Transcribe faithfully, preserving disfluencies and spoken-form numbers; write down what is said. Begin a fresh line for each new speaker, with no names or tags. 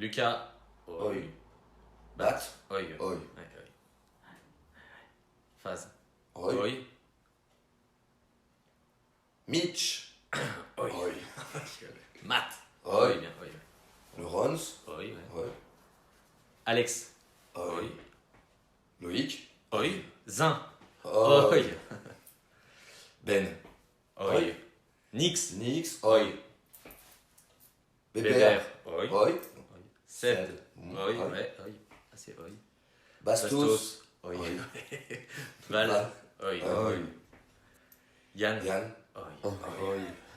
Lucas.
Oi.
Bat.
Bat.
Oi.
Oi.
Ouais, oi. Phase.
Oi.
Oi.
Mitch.
Oi.
Oi.
Matt.
Oi.
Bien. Oi.
Le Rons.
Oi. Ouais.
Oi.
Alex.
Oi. Loïc.
Oi. Zin.
Oi.
Oi.
Ben.
Oi. Nix.
Nix.
Oi.
Oi.
Bébert.
Bébert.
Oi.
Oi.
Ced.
Ced. Mm,
Oi.
oi.
Ouais. Oi. Ah, c'est oi.
Bastos.
Oi.
Oi.
Val.
Val.
Oi.
Oi.
Yann.
Yann.
Oi.
Oi.